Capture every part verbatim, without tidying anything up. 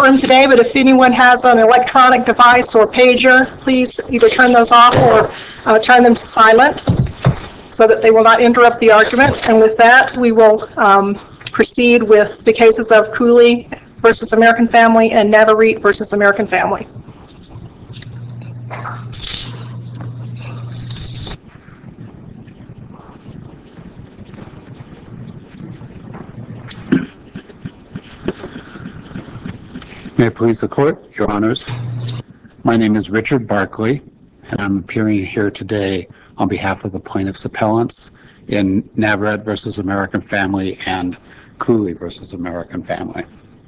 room today, but if anyone has an electronic device or pager, please either turn those off or uh, turn them to silent so that they will not interrupt the argument. And with that, we will um, proceed with the cases of Cooley versus American Family and Navarrete versus American Family. May it please the court, your honors. My name is Richard Barkley, and I'm appearing here today on behalf of the plaintiffs' appellants in Navarrete versus American Family and Cooley versus American Family.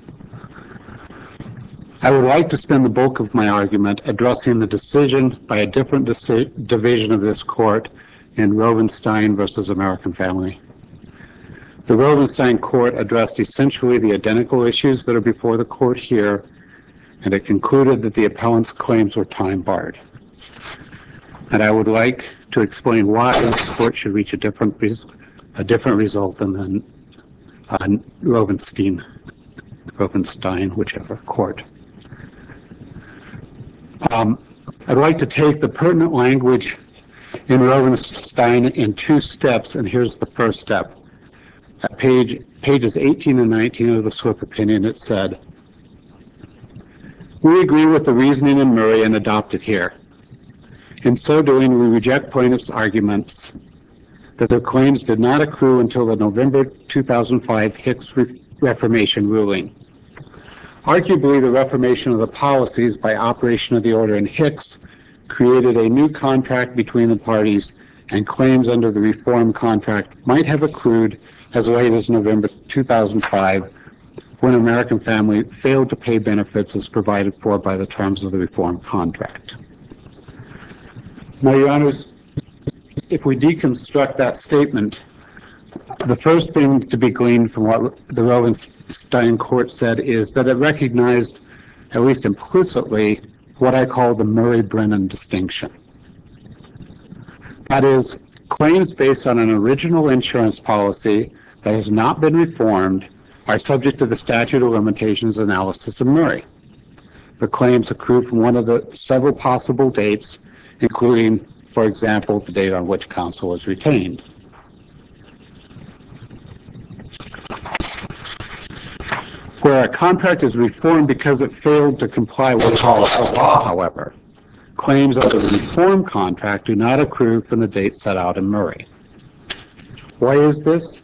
I would like to spend the bulk of my argument addressing the decision by a different division of this court in Rovenstein versus American Family. The Rovenstein court addressed essentially the identical issues that are before the court here, and it concluded that the appellant's claims were time barred. And I would like to explain why this court should reach a different, res a different result than the uh, Rovenstein, Rovenstein, whichever court. Um, I'd like to take the pertinent language in Rovenstein in two steps, and here's the first step. At page, pages eighteen and nineteen of the slip opinion, it said, "We agree with the reasoning in Murray and adopt it here. In so doing, we reject plaintiffs' arguments that their claims did not accrue until the November two thousand five Hicks Reformation ruling. Arguably, the reformation of the policies by operation of the order in Hicks created a new contract between the parties, and claims under the reform contract might have accrued as late as November two thousand five, when American Family failed to pay benefits as provided for by the terms of the reform contract." Now, your honors, if we deconstruct that statement, the first thing to be gleaned from what the Rovenstein court said is that it recognized, at least implicitly, what I call the Murray-Brennan distinction. That is, claims based on an original insurance policy that has not been reformed are subject to the statute of limitations analysis of Murray. The claims accrue from one of the several possible dates, including, for example, the date on which counsel was retained. Where a contract is reformed because it failed to comply with policy law, however, claims under the reform contract do not accrue from the date set out in Murray. Why is this?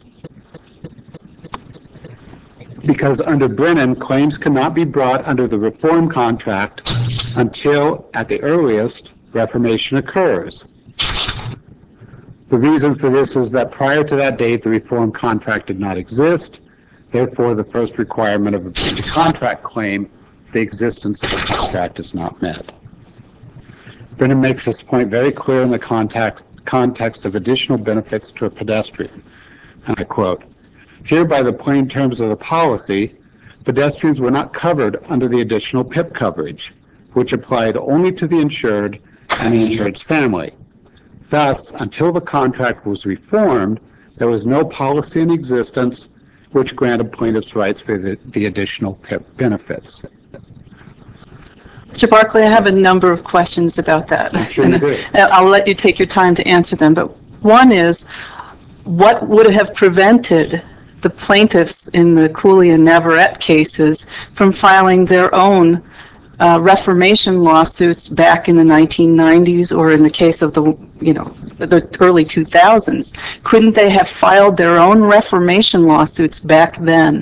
Because under Brennan, claims cannot be brought under the reform contract until, at the earliest, reformation occurs. The reason for this is that prior to that date, the reform contract did not exist. Therefore, the first requirement of a breach of contract claim, the existence of a contract, is not met. Brennan makes this point very clear in the context, context of additional benefits to a pedestrian. And I quote, "Here, by the plain terms of the policy, pedestrians were not covered under the additional P I P coverage, which applied only to the insured and the insured's family. Thus, until the contract was reformed, there was no policy in existence which granted plaintiffs' rights for the, the additional P I P benefits." Mister Barkley, I have a number of questions about that. I'm sure you do. I'll let you take your time to answer them, but one is, what would have prevented the plaintiffs in the Cooley and Navarrete cases from filing their own uh, reformation lawsuits back in the nineteen nineties, or in the case of the, you know, the early two thousands? Couldn't they have filed their own reformation lawsuits back then?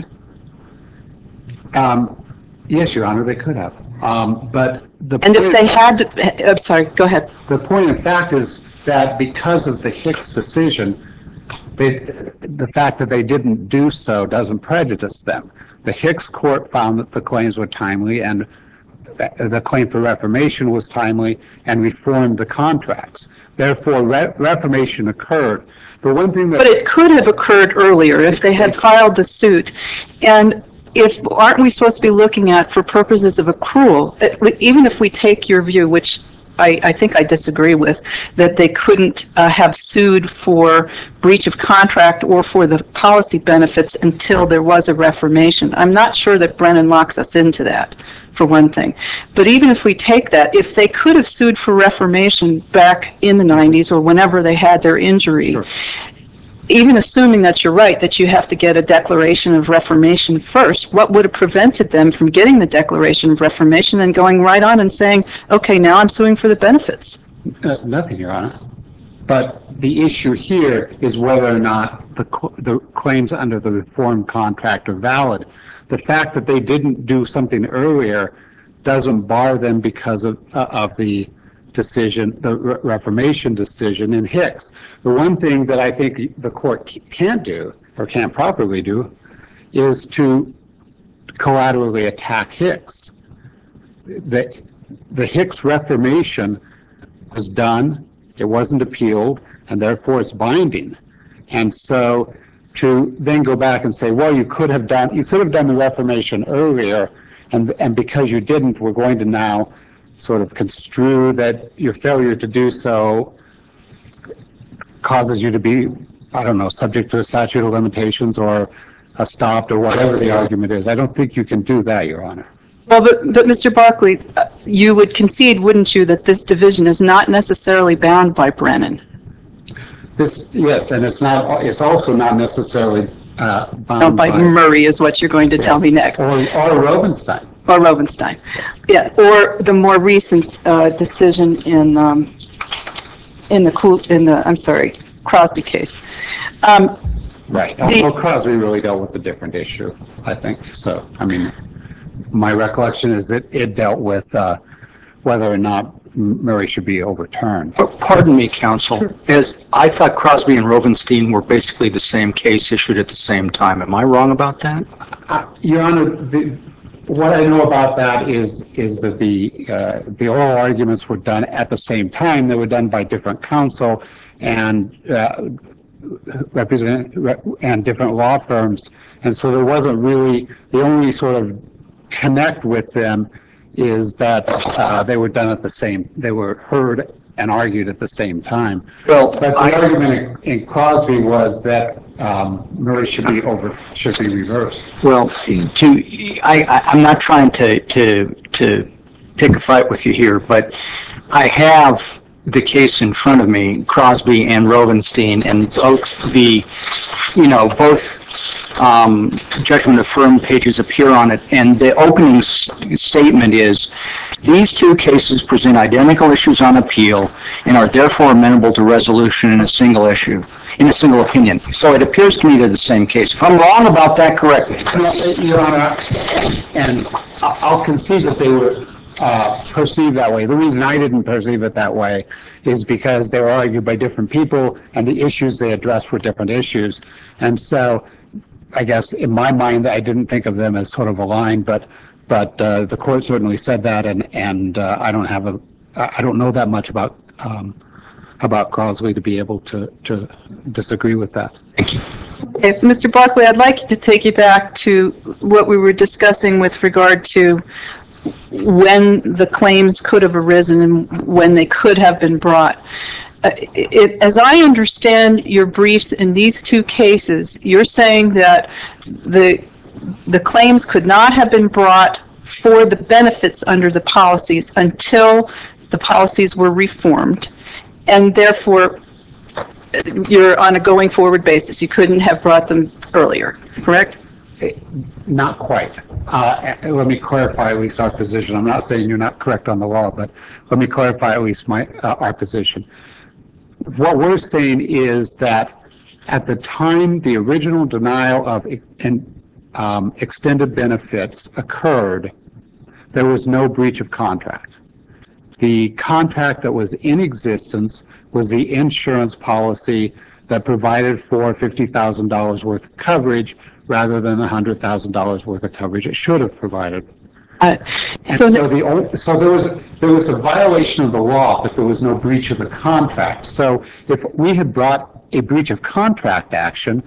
Um, yes, Your Honor, they could have. Um, but the and if they had, I'm sorry, go ahead. The point of fact is that because of the Hicks decision, they, the fact that they didn't do so doesn't prejudice them. The Hicks court found that the claims were timely, and the claim for reformation was timely, and reformed the contracts. Therefore, re reformation occurred. The one thing that— But it could have occurred earlier if they had filed the suit. And if, aren't we supposed to be looking at, for purposes of accrual, even if we take your view, which I, I think I disagree with, that they couldn't uh, have sued for breach of contract or for the policy benefits until there was a reformation. I'm not sure that Brennan locks us into that, for one thing. But even if we take that, if they could have sued for reformation back in the nineties or whenever they had their injury, Sure. even assuming that you're right, that you have to get a declaration of reformation first, what would have prevented them from getting the declaration of reformation and going right on and saying, okay, now I'm suing for the benefits? Uh, nothing, Your Honor. But the issue here is whether or not the, the claims under the reform contract are valid. The fact that they didn't do something earlier doesn't bar them because of, uh, of the decision, the re Reformation decision in Hicks. The one thing that I think the court can't do, or can't properly do, is to collaterally attack Hicks. The, the Hicks Reformation was done, it wasn't appealed, and therefore it's binding. And so to then go back and say, well, you could have done, you could have done the Reformation earlier, and, and because you didn't, we're going to now sort of construe that your failure to do so causes you to be, I don't know, subject to a statute of limitations or a stopped or whatever the argument is. I don't think you can do that, Your Honor. Well, but, but Mister Barkley, uh, you would concede, wouldn't you, that this division is not necessarily bound by Brennan? This, yes, and it's not, it's also not necessarily uh, bound No, by, by Murray is what you're going to yes, tell me next. Or, or Robenstein. Or Robenstein. Yes. Yeah, or the more recent uh, decision in um, in the cool in the I'm sorry, Crosby case. Um, Right. the, Well, Crosby really dealt with a different issue, I think. So, I mean, my recollection is that it dealt with uh, whether or not Murray should be overturned. Pardon me, counsel. As I thought Crosby and Rovenstein were basically the same case issued at the same time. Am I wrong about that? Uh, Your Honor, the, what I know about that is is that the uh, the oral arguments were done at the same time. They were done by different counsel and uh, represent rep, and different law firms, and so there wasn't really the only sort of connect with them is that uh, they were done at the same. They were heard and argued at the same time. Well, but the I, argument in, in Crosby was that um, Murray should be over should be reversed. well, to I, I I'm not trying to to to pick a fight with you here, but I have the case in front of me, Crosby and Rovenstein, and both the, you know, both um, judgment affirmed pages appear on it, and the opening s statement is, these two cases present identical issues on appeal and are therefore amenable to resolution in a single issue, in a single opinion. So it appears to me they're the same case. If I'm wrong about that, correct me. Your Honor, and I'll concede that they were uh, perceived that way. The reason I didn't perceive it that way is because they were argued by different people and the issues they addressed were different issues. And so I guess in my mind, I didn't think of them as sort of aligned, but but uh, the court certainly said that, and and uh, I don't have a, I don't know that much about um, about Crosby to be able to to disagree with that. Thank you. Okay, Mister Barkley, I'd like to take you back to what we were discussing with regard to when the claims could have arisen and when they could have been brought. Uh, it, as I understand your briefs in these two cases, you're saying that the the claims could not have been brought for the benefits under the policies until the policies were reformed, and therefore you're on a going forward basis. You couldn't have brought them earlier, correct? Not quite. Uh, let me clarify at least our position. I'm not saying you're not correct on the law, but let me clarify at least my uh, our position. What we're saying is that at the time the original denial of and, um, extended benefits occurred, there was no breach of contract. The contract that was in existence was the insurance policy that provided for fifty thousand dollars worth of coverage rather than one hundred thousand dollars worth of coverage it should have provided. Uh, And so, so, the, so there was there was a violation of the law, but there was no breach of the contract. So if we had brought a breach of contract action,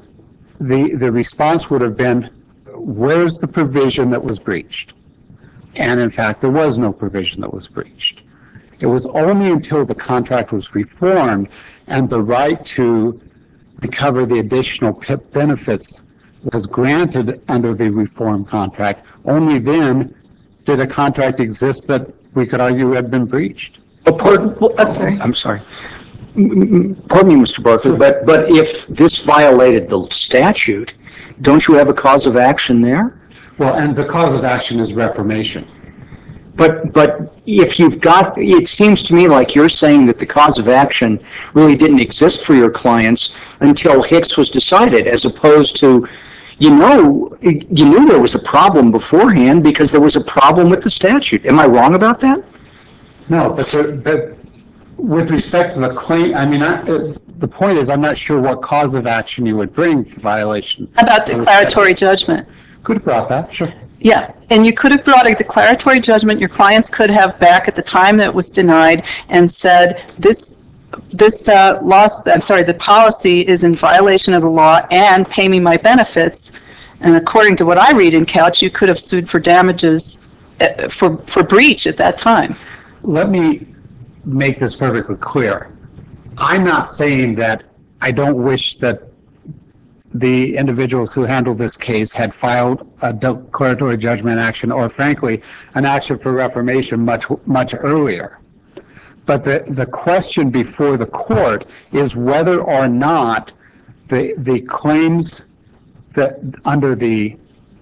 the, the response would have been, where's the provision that was breached? And in fact, there was no provision that was breached. It was only until the contract was reformed and the right to recover the additional P I P benefits was granted under the reformed contract, only then did a contract exist that we could argue had been breached. Oh, pardon, Well, I'm sorry. I'm sorry. M- m- Pardon me, Mister Barkley, but, but if this violated the statute, don't you have a cause of action there? Well, and the cause of action is reformation. But, but if you've got, it seems to me like you're saying that the cause of action really didn't exist for your clients until Hicks was decided, as opposed to, you know, you knew there was a problem beforehand because there was a problem with the statute. Am I wrong about that? No, but, the, but with respect to the claim, I mean, I, uh, the point is, I'm not sure what cause of action you would bring for violation. How about declaratory judgment? Could have brought that, sure. Yeah, and you could have brought a declaratory judgment. Your clients could have back at the time that it was denied and said, this this uh, loss, I'm sorry, the policy is in violation of the law and pay me my benefits. And according to what I read in Couch, you could have sued for damages uh, for, for breach at that time. Let me make this perfectly clear. I'm not saying that I don't wish that the individuals who handled this case had filed a declaratory judgment action, or frankly, an action for reformation much, much earlier. But the, the question before the court is whether or not the, the claims that under the,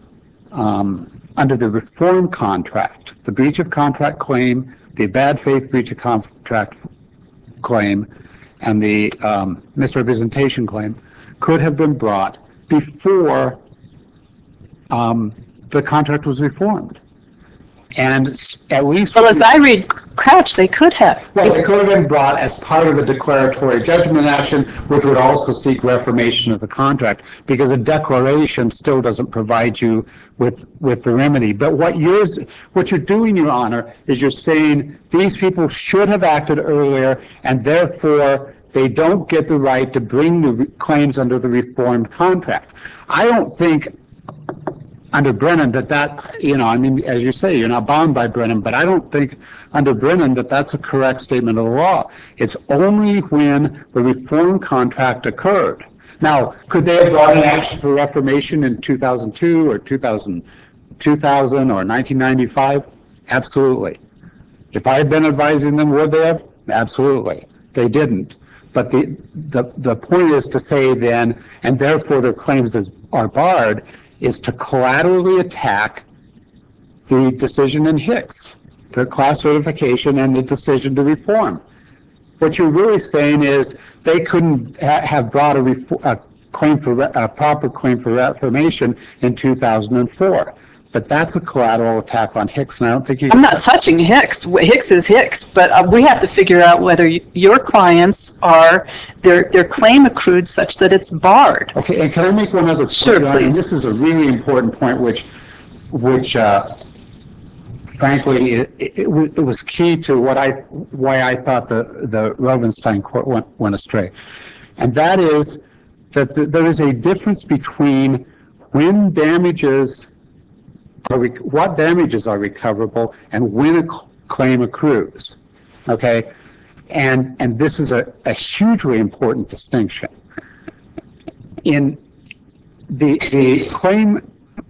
um, under the reform contract, the breach of contract claim, the bad faith breach of contract claim, and the um, misrepresentation claim could have been brought before um, the contract was reformed. And at least... Well, as I read Couch, they could have. Well, it could have been brought as part of a declaratory judgment action, which would also seek reformation of the contract, because a declaration still doesn't provide you with, with the remedy. But what you're, what you're doing, Your Honor, is you're saying these people should have acted earlier, and therefore they don't get the right to bring the claims under the reformed contract. I don't think under Brennan that that, you know, I mean, as you say, you're not bound by Brennan, but I don't think under Brennan that that's a correct statement of the law. It's only when the reformed contract occurred. Now, could they have brought an action for reformation in two thousand two or two thousand, two thousand or nineteen ninety-five? Absolutely. If I had been advising them, would they have? Absolutely. They didn't. But the, the, the point is to say then, and therefore their claims is, are barred, is to collaterally attack the decision in Hicks, the class certification and the decision to reform. What you're really saying is they couldn't ha have brought a, a claim for a proper claim for reformation in two thousand four. But that's a collateral attack on Hicks, and I don't think you... I'm not touching Hicks. Hicks is Hicks, but uh, we have to figure out whether y your clients are, their, their claim accrued such that it's barred. Okay, and can I make one other point? Sure, please. And this is a really important point, which, which uh, frankly, it, it, it was key to what I, why I thought the, the Rovenstein court went, went astray. And that is that the, there is a difference between when damages are, what damages are recoverable and when a claim accrues, okay? And, and this is a, a hugely important distinction. In the, the claim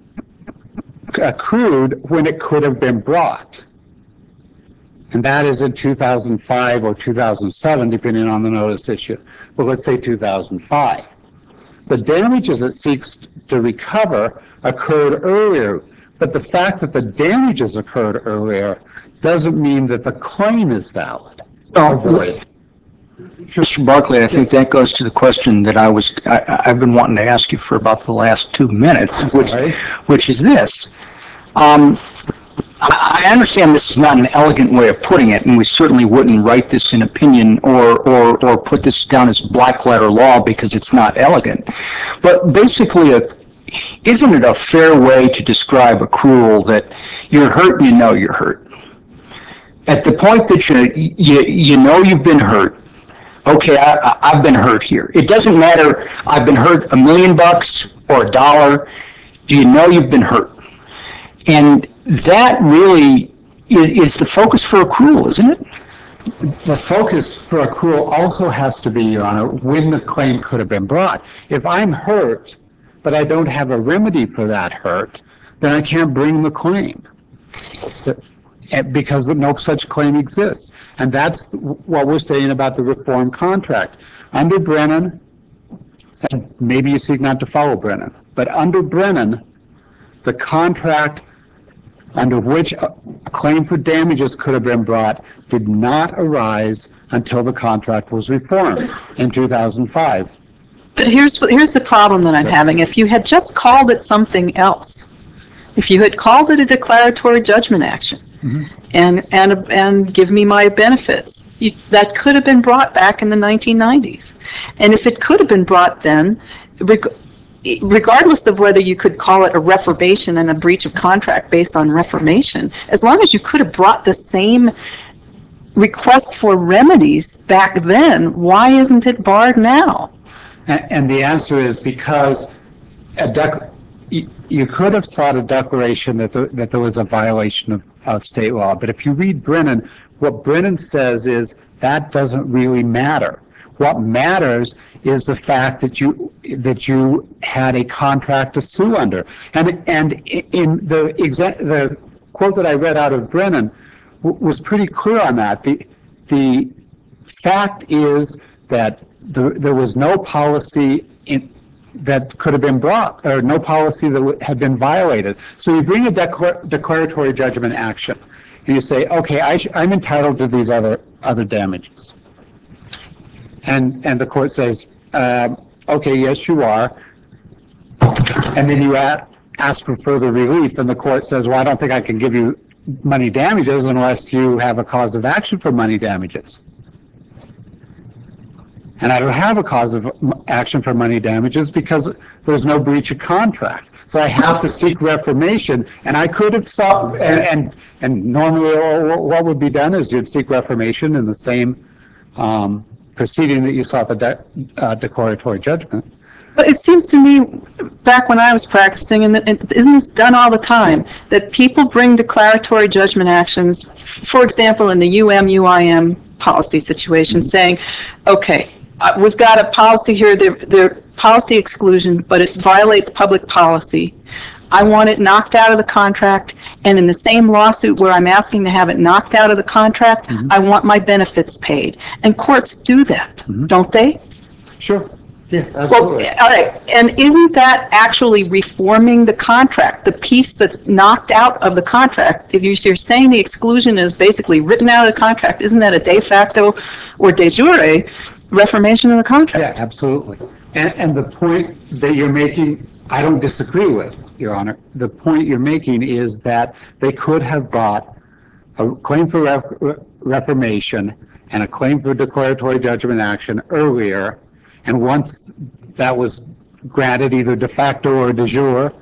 accrued when it could have been brought, and that is in two thousand five or two thousand seven, depending on the notice issue. But let's say two thousand five. The damages it seeks to recover occurred earlier, but the fact that the damages occurred earlier doesn't mean that the claim is valid or void. Mister Barkley, I think that goes to the question that I was, I, I've been wanting to ask you for about the last two minutes, which, which is this. Um, I, I understand this is not an elegant way of putting it, and we certainly wouldn't write this in opinion or, or, or put this down as black letter law because it's not elegant. But basically, a, isn't it a fair way to describe accrual that you're hurt and you know you're hurt? At the point that you, you, you know you've been hurt, okay, I, I've been hurt here. It doesn't matter, I've been hurt a million bucks or a dollar. Do you know you've been hurt? And that really is, is the focus for accrual, isn't it? the focus for accrual also has to be, Your Honor, when the claim could have been brought. If I'm hurt, but I don't have a remedy for that hurt, then I can't bring the claim because no such claim exists. And that's what we're saying about the reform contract. Under Brennan, and maybe you seek not to follow Brennan, but under Brennan, the contract under which a claim for damages could have been brought did not arise until the contract was reformed in two thousand five. But here's, here's the problem that I'm having. If you had just called it something else, if you had called it a declaratory judgment action, mm-hmm. and, and, and give me my benefits, you, that could have been brought back in the nineteen nineties. And if it could have been brought then, reg regardless of whether you could call it a reformation and a breach of contract based on reformation, as long as you could have brought the same request for remedies back then, why isn't it barred now? And, and the answer is because a dec you, you could have sought a declaration that, the, that there was a violation of, of state law. But if you read Brennan, what Brennan says is that doesn't really matter. What matters is the fact that you that you had a contract to sue under. And and in the exa the quote that I read out of Brennan w was pretty clear on that. The the fact is that the, there was no policy in, that could have been brought, or no policy that had been violated. So you bring a declar declaratory judgment action, and you say, okay, I sh I'm entitled to these other other damages. And, and the court says, uh, okay, yes, you are. And then you ask for further relief, and the court says, well, I don't think I can give you money damages unless you have a cause of action for money damages. And I don't have a cause of action for money damages because there's no breach of contract. So I have to seek reformation, and I could have sought, and, and, and normally what would be done is you'd seek reformation in the same um, proceeding that you sought the de uh, declaratory judgment. But it seems to me, back when I was practicing, and, and isn't this done all the time, that people bring declaratory judgment actions, for example, in the U M U I M policy situation, mm-hmm. saying, okay, uh, we've got a policy here, they're, they're policy exclusion, but it violates public policy. I want it knocked out of the contract, and in the same lawsuit where I'm asking to have it knocked out of the contract, mm-hmm. I want my benefits paid. And courts do that, mm-hmm. don't they? Sure. Yes, absolutely. Well, all right. And isn't that actually reforming the contract, the piece that's knocked out of the contract? If you're saying the exclusion is basically written out of the contract, isn't that a de facto or de jure reformation of the contract? Yeah, absolutely. And, and the point that you're making, I don't disagree with, Your Honor. The point you're making is that they could have brought a claim for ref reformation and a claim for declaratory judgment action earlier, and once that was granted either de facto or de jure,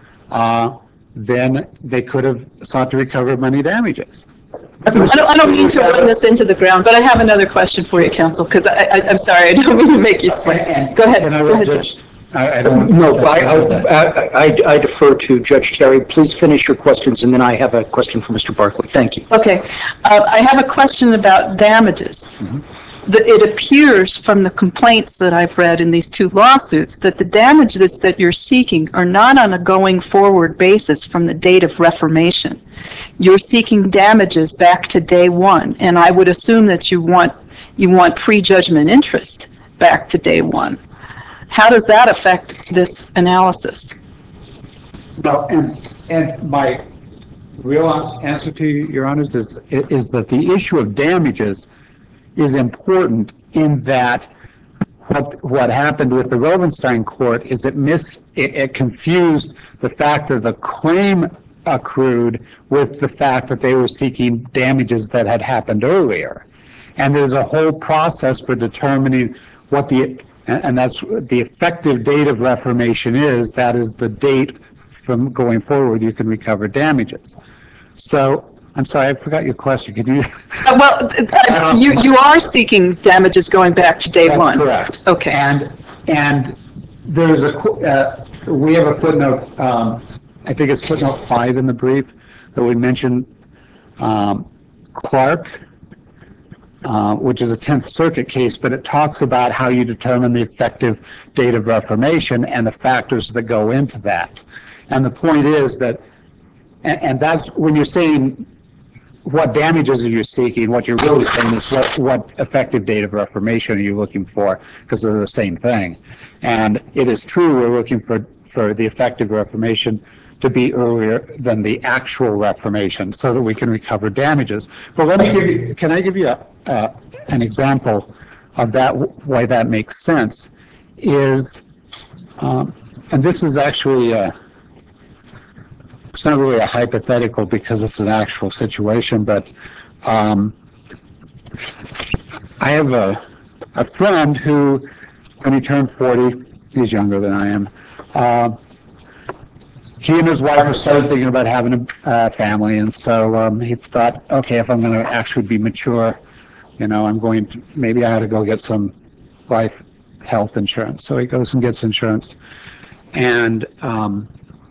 uh, then they could have sought to recover money damages. I don't, I don't mean to run this into the ground, but I have another question for you, counsel, because I, I, I'm sorry, I don't mean to make you sweat. Go ahead. Can I Go ahead, Judge? Judge. I, I don't no, I, I, I, I defer to Judge Terry. Please finish your questions, and then I have a question for Mister Barkley. Thank you. Okay. Uh, I have a question about damages. Mm-hmm. The, it appears from the complaints that I've read in these two lawsuits that the damages that you're seeking are not on a going forward basis from the date of reformation. You're seeking damages back to day one, and I would assume that you want, you want prejudgment interest back to day one. How does that affect this analysis? Well, and, and my real answer to you, Your Honors, is, is that the issue of damages is important in that what, what happened with the Rovenstein court is it, mis, it, it confused the fact that the claim accrued with the fact that they were seeking damages that had happened earlier. And there's a whole process for determining what the and that's the effective date of reformation is. That is the date from going forward you can recover damages. So, I'm sorry, I forgot your question. Can you? Uh, well, uh, you you are seeking damages going back to day That's one. Correct. Okay. And and there's a uh, we have a footnote. Um, I think it's footnote five in the brief that we mentioned um, Clark uh, which is a Tenth Circuit case, but it talks about how you determine the effective date of reformation and the factors that go into that. And the point is that, and, and that's when you're saying what damages are you seeking, what you're really saying is what, what effective date of reformation are you looking for, because they're the same thing. And it is true we're looking for, for the effective reformation to be earlier than the actual reformation so that we can recover damages. But let me give you, can I give you a, uh, an example of that, why that makes sense, is, um, and this is actually, a, it's not really a hypothetical because it's an actual situation, but um, I have a, a friend who, when he turned forty, he's younger than I am, uh, he and his wife started thinking about having a uh, family, and so um, he thought, okay, if I'm going to actually be mature, you know, I'm going to, maybe I had to go get some life health insurance. So he goes and gets insurance. And um,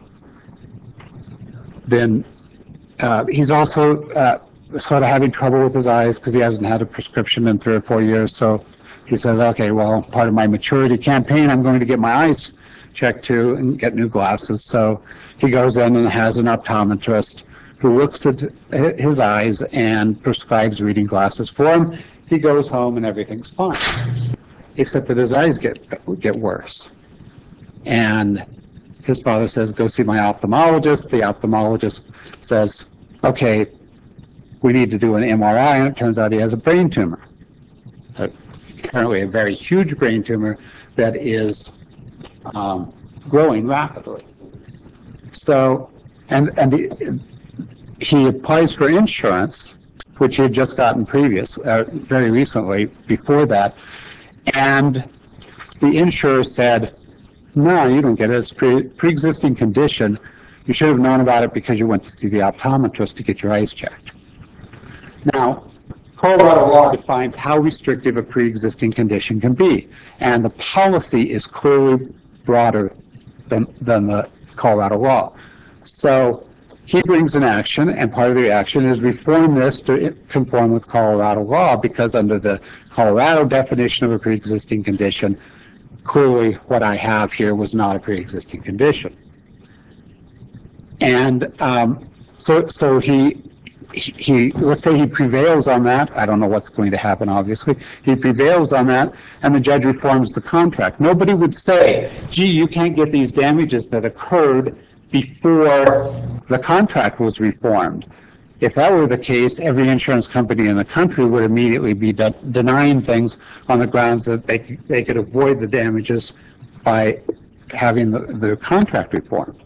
then uh, he's also uh, sort of having trouble with his eyes because he hasn't had a prescription in three or four years. So he says, okay, well, part of my maturity campaign, I'm going to get my eyes checked too and get new glasses. So he goes in and has an optometrist who looks at his eyes and prescribes reading glasses for him. He goes home and everything's fine, except that his eyes get get worse. And his father says, go see my ophthalmologist. The ophthalmologist says, okay, we need to do an M R I, and it turns out he has a brain tumor. Apparently a very huge brain tumor that is um, growing rapidly. So, and, and the, he applies for insurance, which he had just gotten previous, uh, very recently, before that, and the insurer said, no, you don't get it. It's pre, pre-existing condition. You should have known about it because you went to see the optometrist to get your eyes checked. Now, Colorado law defines how restrictive a pre-existing condition can be, and the policy is clearly broader than, than the Colorado law. So he brings an action, and part of the action is reform this to conform with Colorado law, because under the Colorado definition of a pre-existing condition, clearly what I have here was not a pre-existing condition. And um, so, so he, he, let's say he prevails on that. I don't know what's going to happen, obviously. He prevails on that, and the judge reforms the contract. Nobody would say, gee, you can't get these damages that occurred before the contract was reformed. If that were the case, every insurance company in the country would immediately be de denying things on the grounds that they, they could avoid the damages by having the, the contract reformed.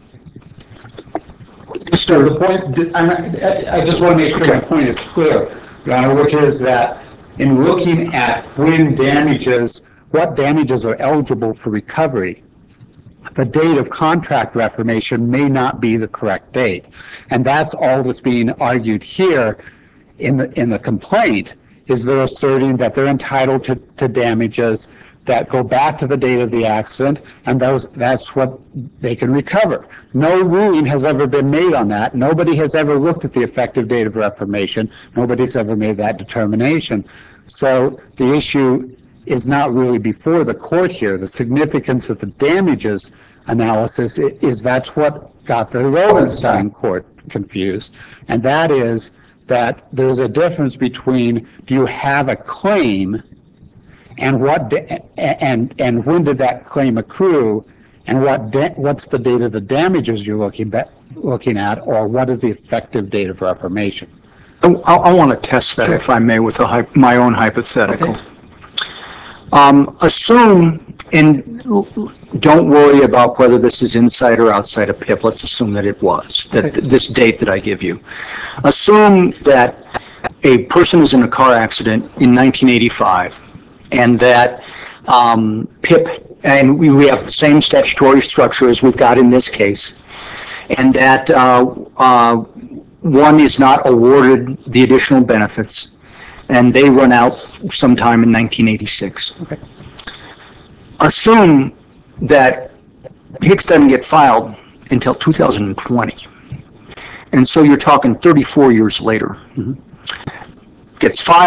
So the point, I, I just want to make sure my point is clear, Your Honor, which is that in looking at when damages, what damages are eligible for recovery, the date of contract reformation may not be the correct date. And that's all that's being argued here in the, in the complaint, is they're asserting that they're entitled to, to damages that go back to the date of the accident, and those, that's what they can recover. No ruling has ever been made on that. Nobody has ever looked at the effective date of reformation. Nobody's ever made that determination. So the issue is not really before the court here. The significance of the damages analysis is that's what got the Rosenstein court confused, and that is that there's a difference between, do you have a claim, and what and and when did that claim accrue, and what what's the date of the damages you're looking at, looking at, or what is the effective date of reformation? I, I want to test that, if I may, with a, my own hypothetical. Okay. Um, assume, and don't worry about whether this is inside or outside of P I P. Let's assume that it was, that okay. This date that I give you. Assume that a person is in a car accident in nineteen eighty-five, and that um, P I P, and we, we have the same statutory structure as we've got in this case, and that uh, uh, one is not awarded the additional benefits, and they run out sometime in nineteen eighty-six. Okay. Assume that Hicks doesn't get filed until two thousand twenty. And so you're talking thirty-four years later. Mm-hmm. Gets filed,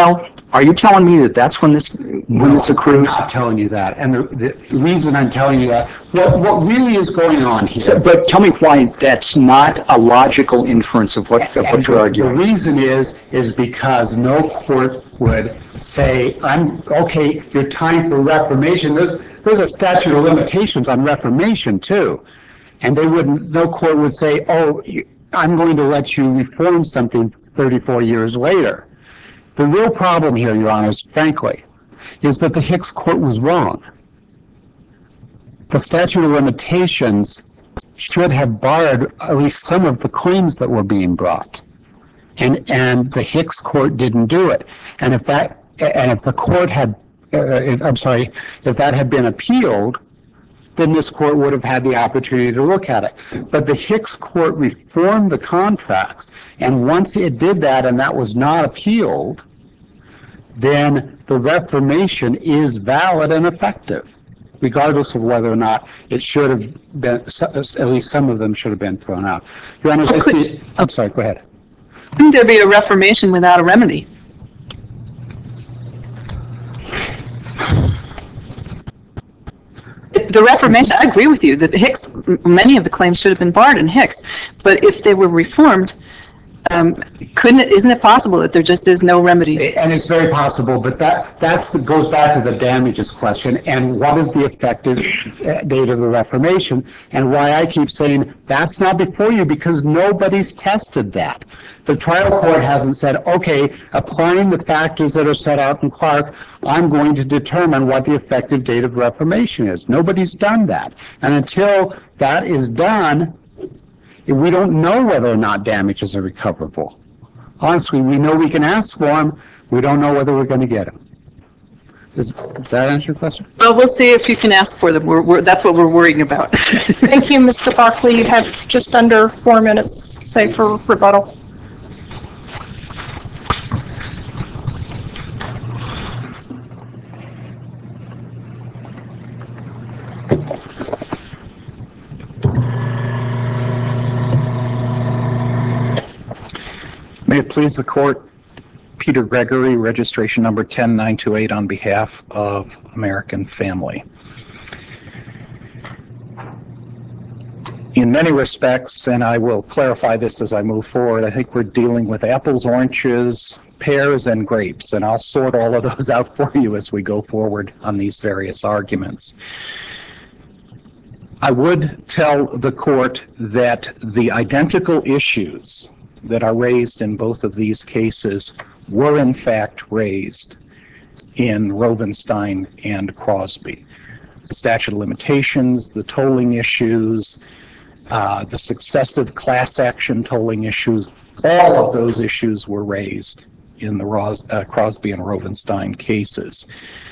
Are you telling me that that's when this, when this accrues? I'm not telling you that. And the, the reason I'm telling you that, what, what really is going on here. But tell me why that's not a logical inference of what, of what you're The arguing. reason is, is because no court would say, I'm, okay, your time for reformation, there's, there's a statute of limitations on reformation too. And they wouldn't, no court would say, oh, I'm going to let you reform something thirty-four years later. The real problem here, Your Honors, frankly, is that the Hicks court was wrong. The statute of limitations should have barred at least some of the claims that were being brought. And, and the Hicks court didn't do it. And if that, and if the court had, uh, if, I'm sorry, if that had been appealed, then this court would have had the opportunity to look at it. But the Hicks court reformed the contracts, and once it did that and that was not appealed, then the reformation is valid and effective, regardless of whether or not it should have been, at least some of them should have been thrown out. Your Honor, I see, I'm sorry, go ahead. Couldn't there be a reformation without a remedy? The Reformation, I agree with you that Hicks, many of the claims should have been barred in Hicks, but if they were reformed, um, couldn't it, isn't it possible that there just is no remedy? And it's very possible, but that that's goes back to the damages question and what is the effective date of the Reformation, and why I keep saying that's not before you, because nobody's tested that. The trial court hasn't said, okay, applying the factors that are set out in Clark, I'm going to determine what the effective date of Reformation is. Nobody's done that. And until that is done, we don't know whether or not damages are recoverable. Honestly, we know we can ask for them. We don't know whether we're going to get them. Does, does that answer your question? Well, we'll see if you can ask for them. We're, we're, that's what we're worrying about. Thank you, Mister Barkley. You have just under four minutes, say, for rebuttal. May it please the court, Peter Gregory, registration number ten nine two eight on behalf of American Family. In many respects, and I will clarify this as I move forward, I think we're dealing with apples, oranges, pears, and grapes, and I'll sort all of those out for you as we go forward on these various arguments. I would tell the court that the identical issues that are raised in both of these cases were in fact raised in Rovenstein and Crosby. The statute of limitations, the tolling issues, uh, the successive class action tolling issues, all of those issues were raised in the Ros- uh, Crosby and Rovenstein cases.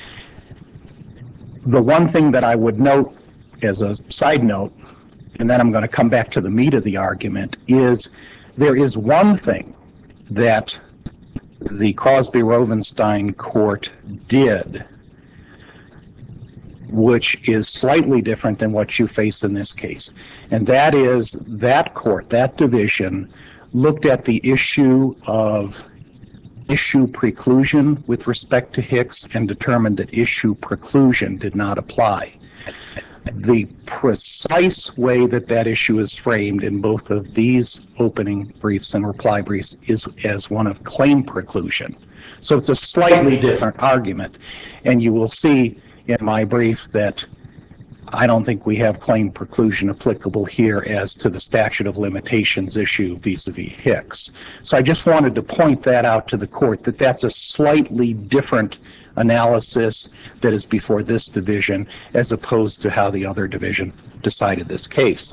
The one thing that I would note as a side note, and then I'm going to come back to the meat of the argument, is there is one thing that the Crosby-Rovenstein court did which is slightly different than what you face in this case, and that is that court, that division, looked at the issue of issue preclusion with respect to Hicks and determined that issue preclusion did not apply. The precise way that that issue is framed in both of these opening briefs and reply briefs is as one of claim preclusion. So it's a slightly different argument. And you will see in my brief that I don't think we have claim preclusion applicable here as to the statute of limitations issue vis-a-vis Hicks. So I just wanted to point that out to the court, that that's a slightly different analysis that is before this division as opposed to how the other division decided this case.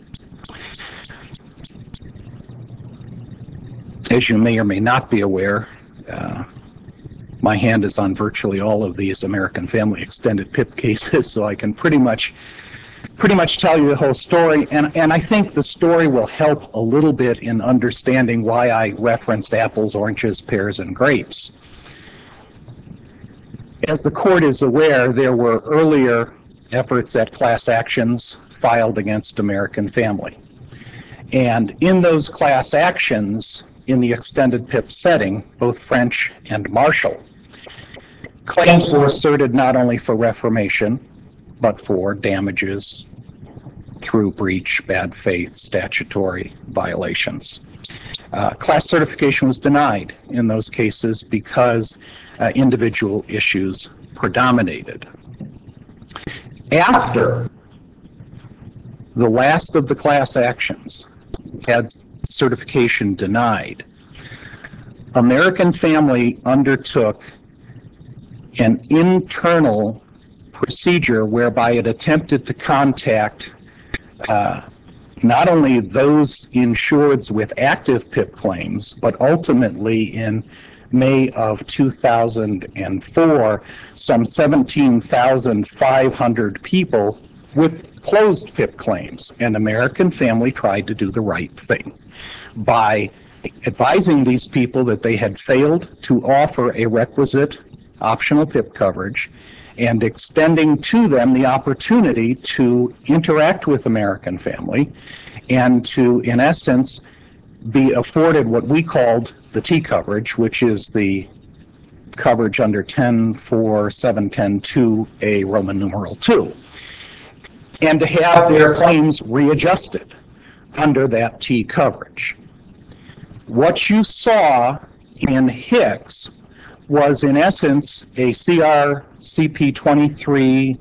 As you may or may not be aware, uh, my hand is on virtually all of these American Family extended P I P cases, so I can pretty much pretty much tell you the whole story, and, and I think the story will help a little bit in understanding why I referenced apples, oranges, pears, and grapes. As the court is aware, there were earlier efforts at class actions filed against American Family. And in those class actions, in the extended P I P setting, both French and Marshall claims were asserted not only for reformation, but for damages through breach, bad faith, statutory violations. Uh, class certification was denied in those cases because uh, individual issues predominated. After the last of the class actions had certification denied, American Family undertook an internal procedure whereby it attempted to contact uh, not only those insureds with active P I P claims, but ultimately in May of two thousand four, some seventeen thousand five hundred people with closed P I P claims. And American Family tried to do the right thing by advising these people that they had failed to offer a requisite optional P I P coverage and extending to them the opportunity to interact with American Family and to, in essence, be afforded what we called the T coverage, which is the coverage under ten four seven ten two A Roman numeral two, and to have their claims readjusted under that T coverage. What you saw in Hicks was, in essence, a C R C P twenty-three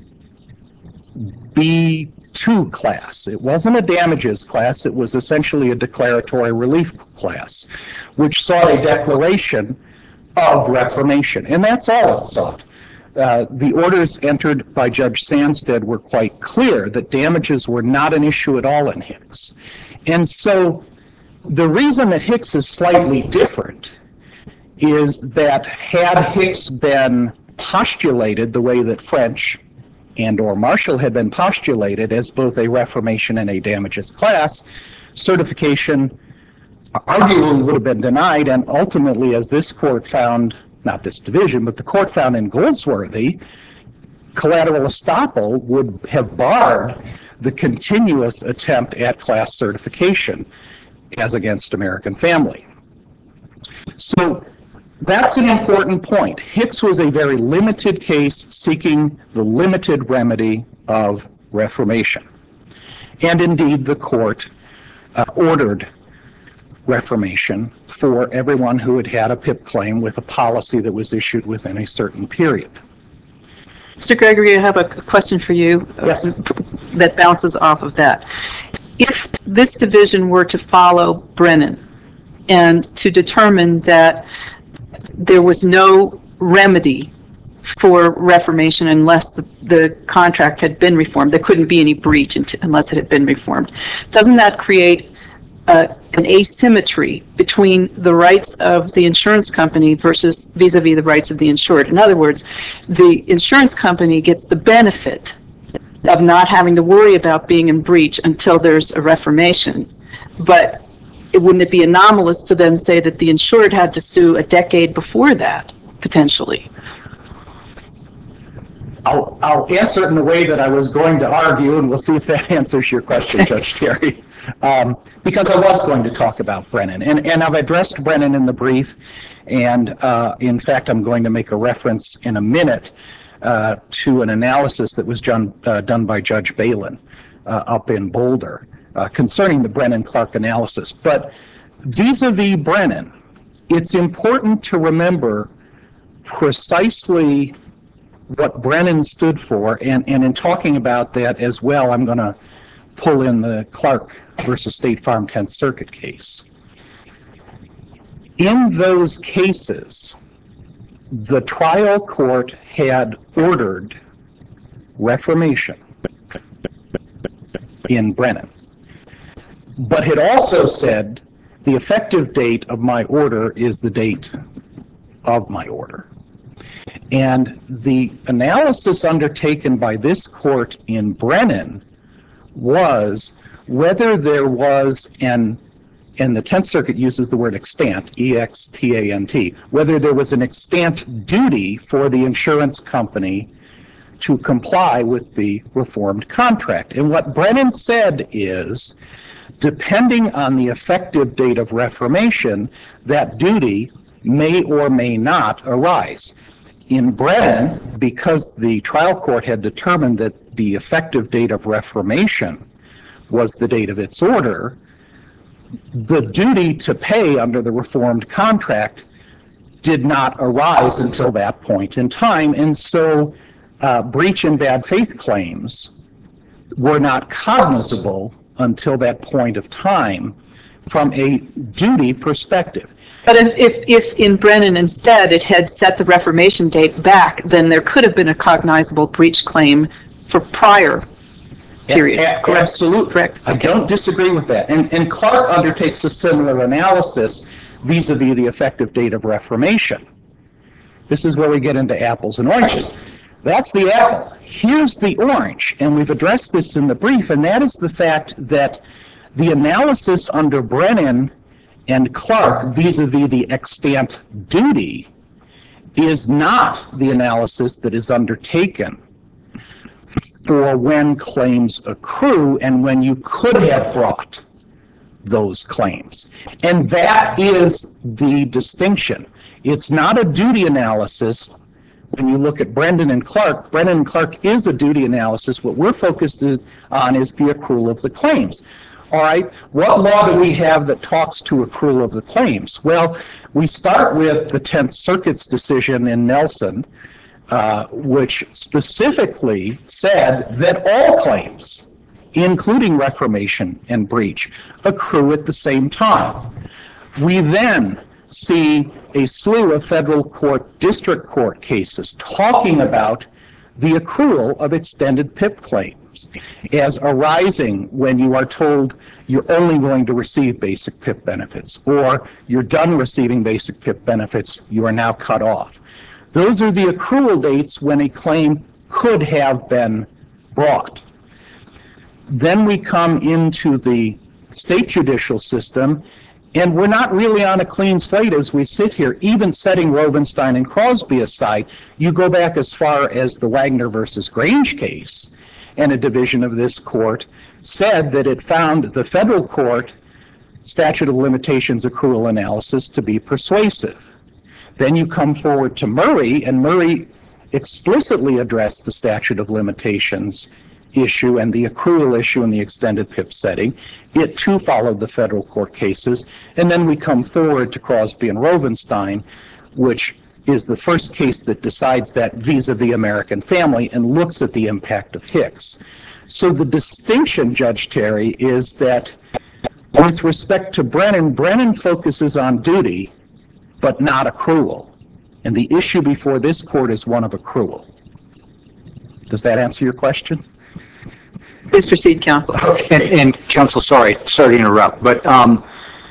B two class. It wasn't a damages class. It was essentially a declaratory relief class, which sought a declaration of reformation. And that's all it sought. Uh, the orders entered by Judge Sandstead were quite clear that damages were not an issue at all in Hicks. And so the reason that Hicks is slightly different is that had Hicks been postulated the way that French and or Marshall had been postulated as both a reformation and a damages class, certification arguably would have been denied, and ultimately, as this court found, not this division, but the court found in Goldsworthy, collateral estoppel would have barred the continuous attempt at class certification as against American Family. So that's an important point. Hicks was a very limited case seeking the limited remedy of reformation. And indeed, the court uh, ordered reformation for everyone who had had a P I P claim with a policy that was issued within a certain period. Mister Gregory, I have a question for you. Yes. That bounces off of that. If this division were to follow Brennan and to determine that there was no remedy for reformation unless the, the contract had been reformed, there couldn't be any breach unless it had been reformed, doesn't that create uh, an asymmetry between the rights of the insurance company versus vis-a-vis the rights of the insured? In other words, the insurance company gets the benefit of not having to worry about being in breach until there's a reformation, but it wouldn't it be anomalous to then say that the insured had to sue a decade before that, potentially? I'll, I'll answer it in the way that I was going to argue, and we'll see if that answers your question, Judge Terry. Um, because I was going to talk about Brennan, and, and I've addressed Brennan in the brief, and uh, in fact, I'm going to make a reference in a minute uh, to an analysis that was done, uh, done by Judge Balin uh, up in Boulder uh, concerning the Brennan-Clark analysis. But vis-a-vis Brennan, it's important to remember precisely what Brennan stood for, and, and in talking about that as well, I'm going to pull in the Clark versus State Farm tenth Circuit case. In those cases, the trial court had ordered reformation in Brennan, but had also said the effective date of my order is the date of my order. And the analysis undertaken by this court in Brennan was whether there was an, and the tenth Circuit uses the word extant, E X T A N T, whether there was an extant duty for the insurance company to comply with the reformed contract. And what Brennan said is, depending on the effective date of reformation, that duty may or may not arise. In Brennan, because the trial court had determined that the effective date of reformation was the date of its order, the duty to pay under the reformed contract did not arise until that point in time. And so uh, breach and bad faith claims were not cognizable until that point of time from a duty perspective. But if, if, if in Brennan instead it had set the Reformation date back, then there could have been a cognizable breach claim for prior period. A- a- absolutely. Correct. I don't disagree with that. And, and Clark undertakes a similar analysis vis-a-vis the effective date of Reformation. This is where we get into apples and oranges. That's the apple. Here's the orange. And we've addressed this in the brief, and that is the fact that the analysis under Brennan and Clark vis-a-vis the extant duty is not the analysis that is undertaken for when claims accrue and when you could have brought those claims. And that is the distinction. It's not a duty analysis. When you look at Brennan and Clark, Brennan and Clark is a duty analysis. What we're focused on is the accrual of the claims. All right, what law do we have that talks to accrual of the claims? Well, we start with the Tenth Circuit's decision in Nelson, uh, which specifically said that all claims, including reformation and breach, accrue at the same time. We then see a slew of federal court, district court cases talking about the accrual of extended P I P claims as arising when you are told you're only going to receive basic P I P benefits, or you're done receiving basic P I P benefits, you are now cut off. Those are the accrual dates when a claim could have been brought. Then we come into the state judicial system, and we're not really on a clean slate as we sit here, even setting Rovenstein and Crosby aside. You go back as far as the Wagner versus Grange case, and a division of this court said that it found the federal court statute of limitations accrual analysis to be persuasive. Then you come forward to Murray, and Murray explicitly addressed the statute of limitations issue and the accrual issue in the extended P I P setting. It too followed the federal court cases. And then we come forward to Crosby and Rovenstein, which is the first case that decides that vis-a-vis American Family and looks at the impact of Hicks. So the distinction, Judge Terry, is that with respect to Brennan, Brennan focuses on duty, but not accrual. And the issue before this court is one of accrual. Does that answer your question? Please proceed, counsel. And, and counsel, sorry, sorry to interrupt, but um,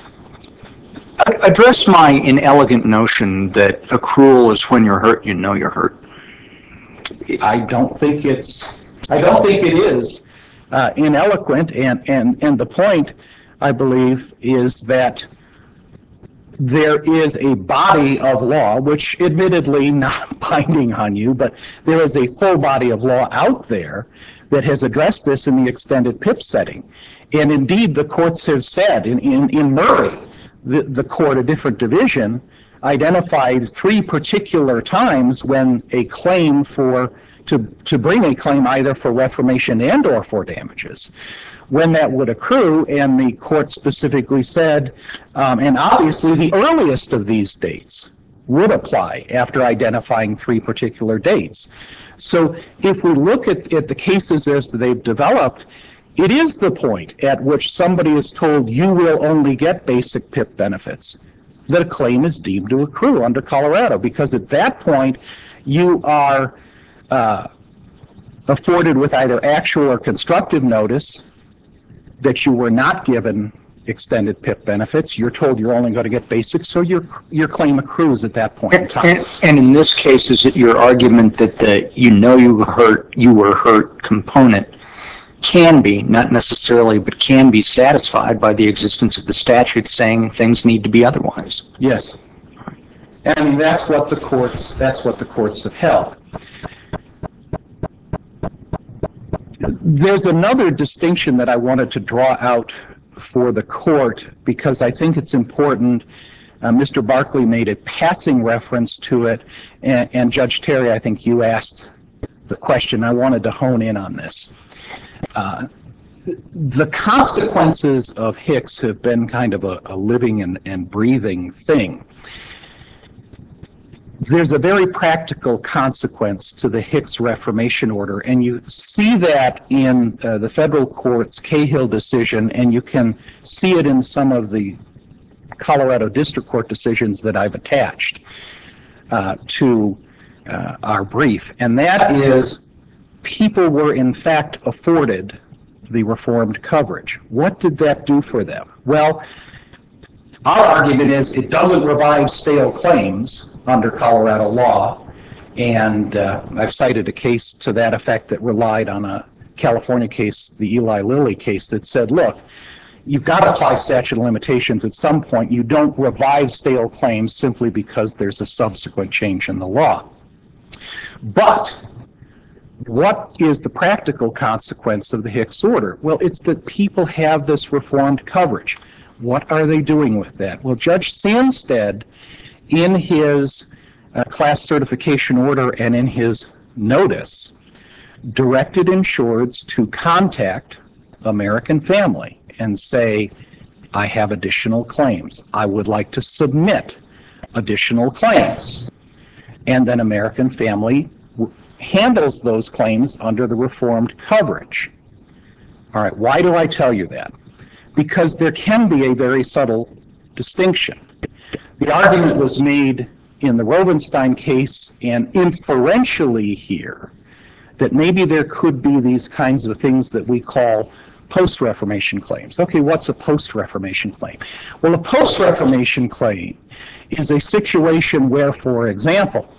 address my inelegant notion that accrual is when you're hurt, you know you're hurt. I don't think it's, I don't think it is uh, ineloquent, and, and, and the point, I believe, is that there is a body of law, which admittedly not binding on you, but there is a full body of law out there that has addressed this in the extended P I P setting. And indeed, the courts have said, in, in, in Murray, the, the court, a different division, identified three particular times when a claim for, to, to bring a claim either for reformation and or for damages, when that would accrue, and the court specifically said, um, and obviously the earliest of these dates would apply after identifying three particular dates. So if we look at, at the cases as they've developed, it is the point at which somebody is told you will only get basic P I P benefits that a claim is deemed to accrue under Colorado, because at that point you are uh, afforded with either actual or constructive notice that you were not given extended P I P benefits. You're told you're only going to get basic, so your your claim accrues at that point in time. And, and in this case, is it your argument that the you know you were hurt, you were hurt component can be, not necessarily, but can be satisfied by the existence of the statute saying things need to be otherwise? Yes. And that's what the courts, that's what the courts have held. There's another distinction that I wanted to draw out for the court, because I think it's important Uh, Mister Barkley made a passing reference to it, and, and Judge Terry, I think you asked the question. I wanted to hone in on this. Uh, the consequences of Hicks have been kind of a, a living and, and breathing thing. There's a very practical consequence to the Hicks Reformation Order, and you see that in uh, the federal court's Cahill decision, and you can see it in some of the Colorado District Court decisions that I've attached uh, to uh, our brief, and that is people were in fact afforded the reformed coverage. What did that do for them? Well, our argument is it doesn't revive stale claims under Colorado law, and uh, I've cited a case to that effect that relied on a California case, the Eli Lilly case, that said, look, you've got to apply statute of limitations at some point. You don't revive stale claims simply because there's a subsequent change in the law. But what is the practical consequence of the Hicks order? Well, it's that people have this reformed coverage. What are they doing with that? Well, Judge Sandstead, in his uh, class certification order and in his notice, directed insureds to contact American Family and say, I have additional claims. I would like to submit additional claims. And then American Family handles those claims under the reformed coverage. All right, why do I tell you that? Because there can be a very subtle distinction. The argument was made in the Rovenstein case and inferentially here that maybe there could be these kinds of things that we call post-Reformation claims. Okay, what's a post-Reformation claim? Well, a post-Reformation claim is a situation where, for example,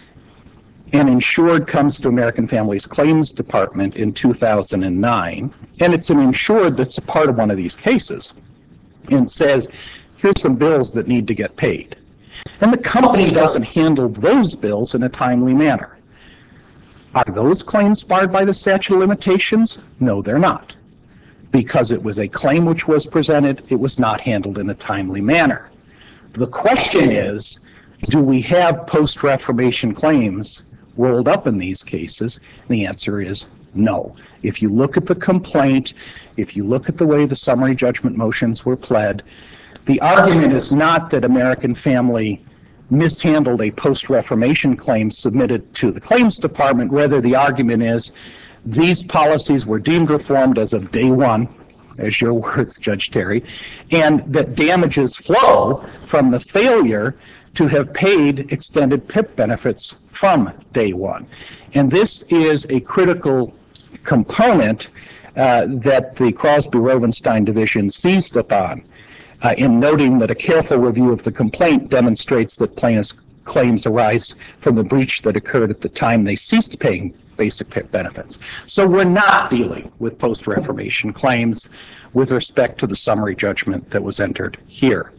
an insured comes to American Family's Claims Department in two thousand nine, and it's an insured that's a part of one of these cases, and says, here's some bills that need to get paid. And the company doesn't handle those bills in a timely manner. Are those claims barred by the statute of limitations? No, they're not. Because it was a claim which was presented, it was not handled in a timely manner. The question is, do we have post-Reformation claims rolled up in these cases? And the answer is no. If you look at the complaint, if you look at the way the summary judgment motions were pled, the argument is not that American Family mishandled a post-Reformation claim submitted to the Claims Department. Rather, the argument is these policies were deemed reformed as of day one, as your words, Judge Terry, and that damages flow from the failure to have paid extended P I P benefits from day one. And this is a critical component uh, that the Crosby-Rovenstein division seized upon uh, in noting that a careful review of the complaint demonstrates that plaintiffs' claims arise from the breach that occurred at the time they ceased paying basic P I P benefits. So we're not dealing with post-Reformation claims with respect to the summary judgment that was entered here.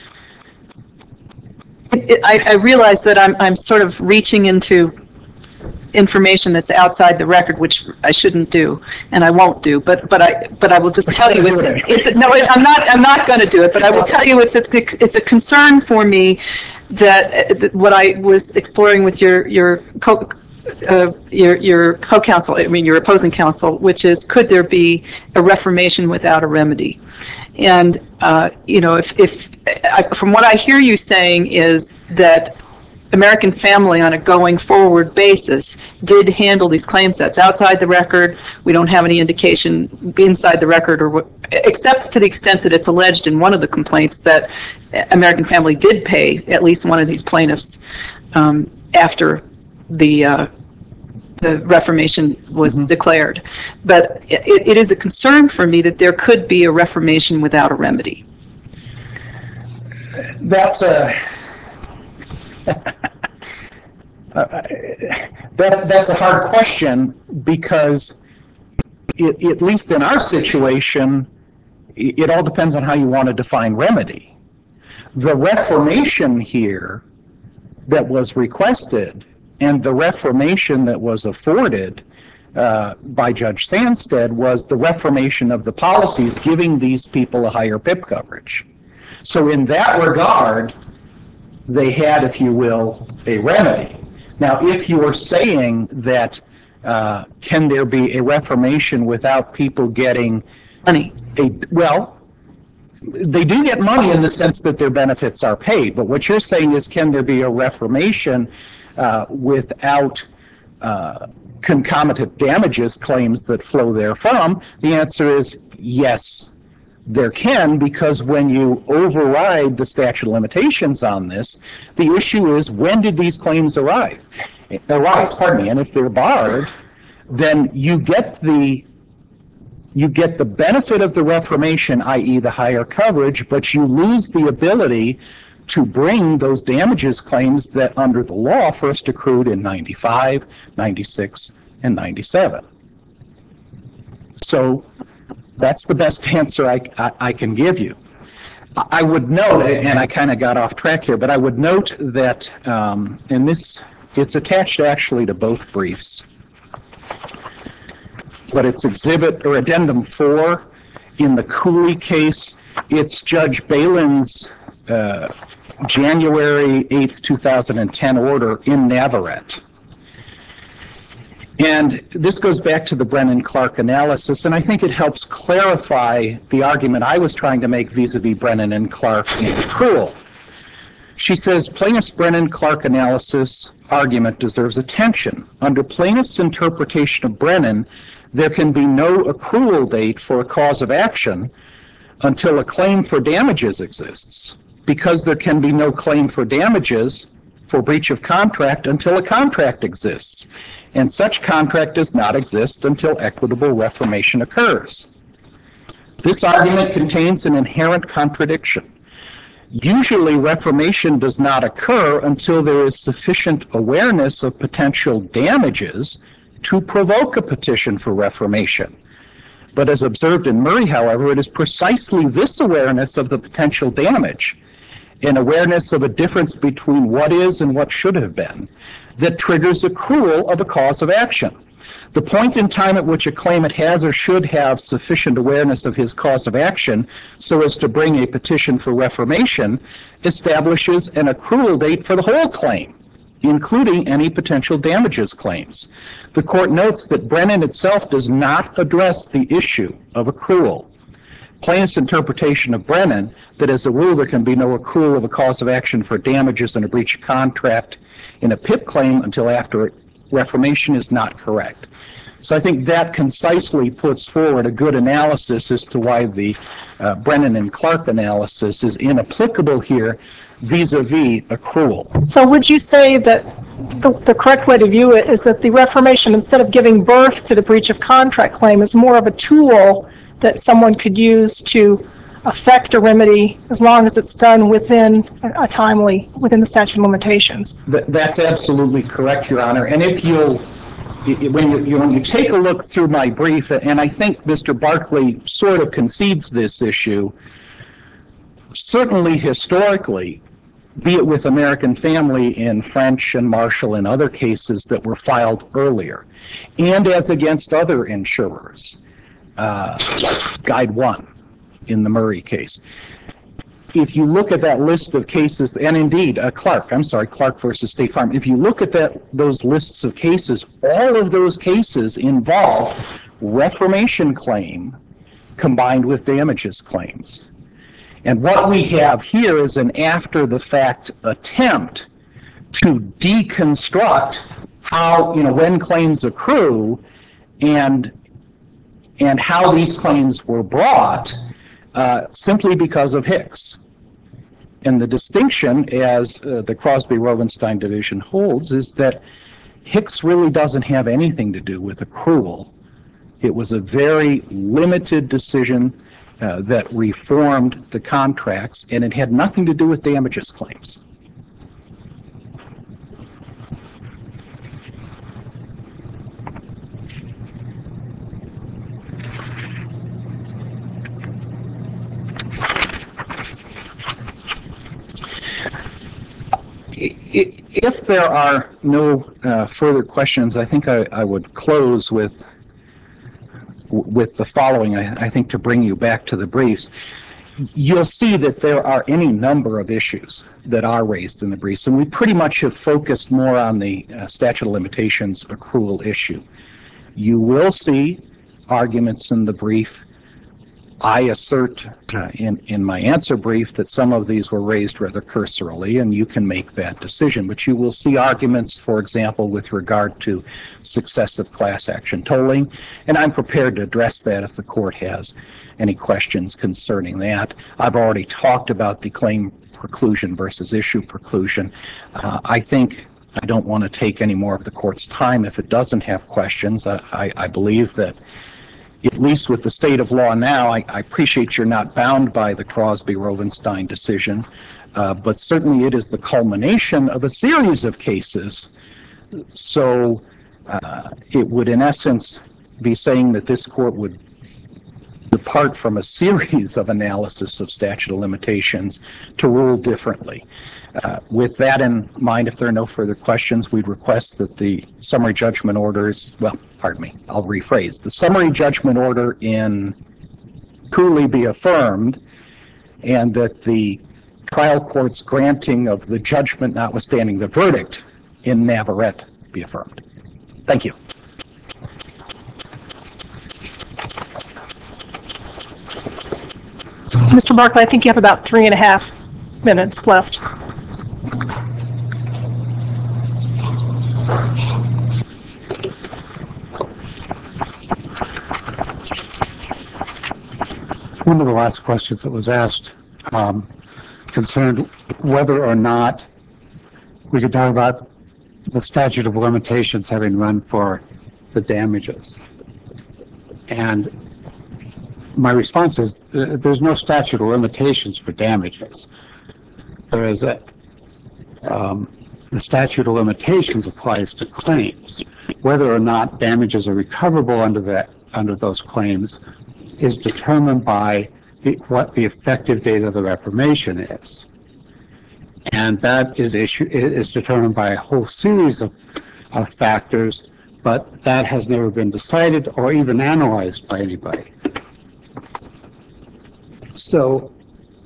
I, I realize that I'm, I'm sort of reaching into information that's outside the record, which I shouldn't do, and I won't do. But but I but I will just tell you it's it's no I'm not I'm not going to do it. But I will tell you it's a, it's a concern for me that, that what I was exploring with your your co uh, your your co-counsel, I mean your opposing counsel, which is could there be a reformation without a remedy? And uh, you know, if if I, from what I hear you saying is that American Family on a going forward basis did handle these claims. That's outside the record. We don't have any indication inside the record, or what, except to the extent that it's alleged in one of the complaints that American Family did pay at least one of these plaintiffs um, after the uh, the reformation was mm-hmm. declared. But it, it is a concern for me that there could be a reformation without a remedy. That's a uh, that that's a hard question because it, at least in our situation, it, it all depends on how you want to define remedy. The reformation here that was requested and the reformation that was afforded uh, by Judge Sandstead was the reformation of the policies giving these people a higher P I P coverage. So in that regard, they had, if you will, a remedy. Now, if you are saying that uh, can there be a reformation without people getting Money. a, well, they do get money in the sense that their benefits are paid, but what you're saying is can there be a reformation uh, without uh, concomitant damages claims that flow therefrom? The answer is yes, there can, because when you override the statute of limitations on this, the issue is when did these claims arrive? arise, pardon me, and if they're barred, then you get the you get the benefit of the reformation, that is the higher coverage, but you lose the ability to bring those damages claims that under the law first accrued in ninety-five, ninety-six, and ninety-seven. So that's the best answer I, I, I can give you. I would note, and I kind of got off track here, but I would note that um, in this, it's attached actually to both briefs, but it's exhibit or addendum four in the Cooley case. It's Judge Balin's uh, January eighth, two thousand ten order in Navarrete. And this goes back to the Brennan-Clark analysis, and I think it helps clarify the argument I was trying to make vis-a-vis Brennan and Clark in Cruel. She says, plaintiff's Brennan-Clark analysis argument deserves attention. Under plaintiff's interpretation of Brennan, there can be no accrual date for a cause of action until a claim for damages exists, because there can be no claim for damages for breach of contract until a contract exists, and such contract does not exist until equitable reformation occurs. This argument contains an inherent contradiction. Usually, reformation does not occur until there is sufficient awareness of potential damages to provoke a petition for reformation. But as observed in Murray, however, it is precisely this awareness of the potential damage, an awareness of a difference between what is and what should have been, that triggers accrual of a cause of action. The point in time at which a claimant has or should have sufficient awareness of his cause of action so as to bring a petition for reformation establishes an accrual date for the whole claim, including any potential damages claims. The court notes that Brennan itself does not address the issue of accrual. Plaintiff's interpretation of Brennan, that as a rule there can be no accrual of a cause of action for damages in a breach of contract in a P I P claim until after reformation, is not correct. So I think that concisely puts forward a good analysis as to why the uh, Brennan and Clark analysis is inapplicable here vis-a-vis accrual. So would you say that the, the correct way to view it is that the reformation, instead of giving birth to the breach of contract claim, is more of a tool that someone could use to affect a remedy as long as it's done within a timely, within the statute of limitations? Th- that's absolutely correct, Your Honor. And if you'll, when you, you, when you take a look through my brief, and I think Mister Barkley sort of concedes this issue, certainly historically, be it with American Family in French and Marshall and other cases that were filed earlier, and as against other insurers, uh, Guide One in the Murray case. If you look at that list of cases, and indeed, uh, Clark, I'm sorry, Clark versus State Farm, if you look at that those lists of cases, all of those cases involve reformation claim combined with damages claims. And what we have here is an after-the-fact attempt to deconstruct how, you know, when claims accrue and and how these claims were brought uh, simply because of Hicks. And the distinction, as uh, the Crosby-Rovenstein division holds, is that Hicks really doesn't have anything to do with accrual. It was a very limited decision uh, that reformed the contracts, and it had nothing to do with damages claims. If there are no uh, further questions, I think I, I would close with with the following, I, I think, to bring you back to the briefs. you'll see that there are any number of issues that are raised in the briefs, and we pretty much have focused more on the uh, statute of limitations accrual issue. You will see arguments in the brief. I assert uh, in, in my answer brief that some of these were raised rather cursorily, and you can make that decision. But you will see arguments, for example, with regard to successive class action tolling, and I'm prepared to address that if the court has any questions concerning that. I've already talked about the claim preclusion versus issue preclusion. Uh, I think I don't want to take any more of the court's time if it doesn't have questions. I, I, I believe that at least with the state of law now, I, I appreciate you're not bound by the Crosby-Rovenstein decision, uh, but certainly it is the culmination of a series of cases. So uh, it would, in essence, be saying that this court would depart from a series of analysis of statute of limitations to rule differently. Uh, with that in mind, if there are no further questions, we'd request that the summary judgment orders, well, pardon me, I'll rephrase. The summary judgment order in Cooley be affirmed, and that the trial court's granting of the judgment notwithstanding the verdict in Navarrete be affirmed. Thank you. Mister Barkley, I think you have about three and a half minutes left. One of the last questions that was asked um, concerned whether or not we could talk about the statute of limitations having run for the damages. And my response is uh, there's no statute of limitations for damages. There is a, um, the statute of limitations applies to claims. Whether or not damages are recoverable under that, under those claims is determined by the, what the effective date of the reformation is. And that is issue is determined by a whole series of, of factors, but that has never been decided or even analyzed by anybody. So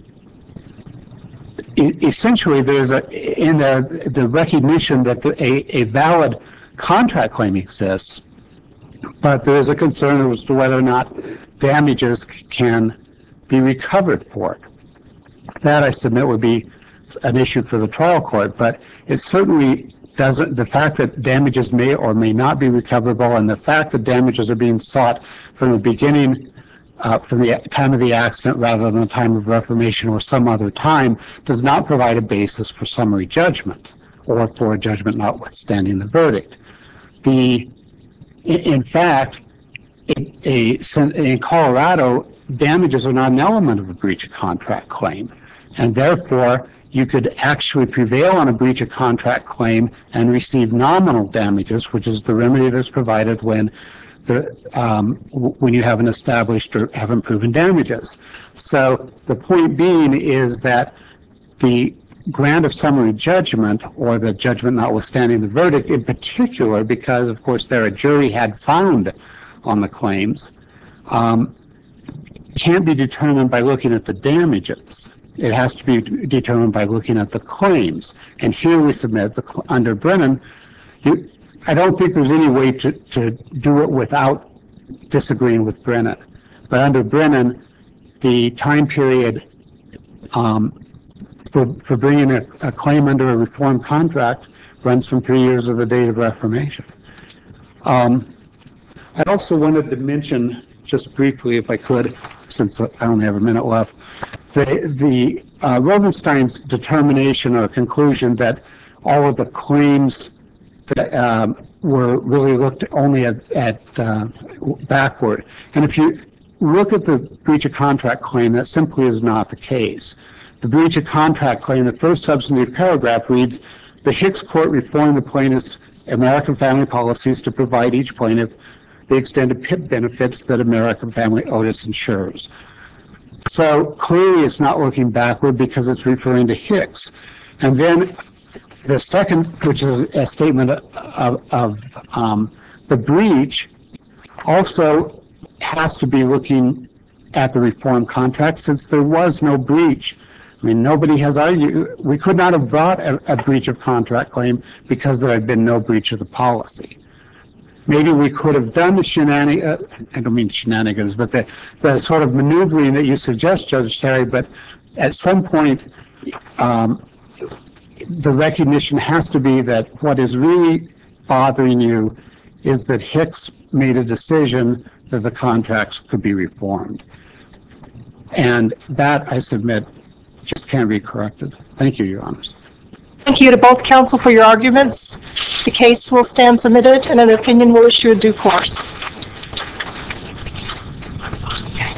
e- essentially there's a, in the, the recognition that the, a, a valid contract claim exists, but there is a concern as to whether or not damages can be recovered for it. That, I submit, would be an issue for the trial court, but it certainly doesn't, the fact that damages may or may not be recoverable and the fact that damages are being sought from the beginning, uh, from the time of the accident rather than the time of reformation or some other time, does not provide a basis for summary judgment or for a judgment notwithstanding the verdict. The, in fact, a, a, in Colorado, damages are not an element of a breach of contract claim, and therefore you could actually prevail on a breach of contract claim and receive nominal damages, which is the remedy that's provided when the um, when you haven't established or haven't proven damages. So the point being is that the grant of summary judgment, or the judgment notwithstanding the verdict in particular, because of course there a jury had found on the claims, um, can't be determined by looking at the damages. It has to be determined by looking at the claims. And here we submit, the, under Brennan, you, I don't think there's any way to, to do it without disagreeing with Brennan. But under Brennan, the time period um, for, for bringing a, a claim under a reformed contract runs from three years of the date of reformation. Um, I also wanted to mention, just briefly if I could, since I only have a minute left, the, the uh, Rovenstein's determination or conclusion that all of the claims that um, were really looked only at, at uh, backward. And if you look at the breach of contract claim, that simply is not the case. The breach of contract claim, the first substantive paragraph reads, the Hicks Court reformed the plaintiff's American family policies to provide each plaintiff the extended P I P benefits that American Family owed its insurers. So clearly it's not looking backward because it's referring to Hicks. And then the second, which is a statement of, of um, the breach, also has to be looking at the reform contract since there was no breach. I mean, nobody has argued, we could not have brought a, a breach of contract claim because there had been no breach of the policy. Maybe we could have done the shenanigans, uh, I don't mean shenanigans, but the, the sort of maneuvering that you suggest, Judge Terry, but at some point, um, the recognition has to be that what is really bothering you is that Hicks made a decision that the contracts could be reformed. And that, I submit, just can't be corrected. Thank you, Your Honors. Thank you to both counsel for your arguments. The case will stand submitted and an opinion will issue in due course.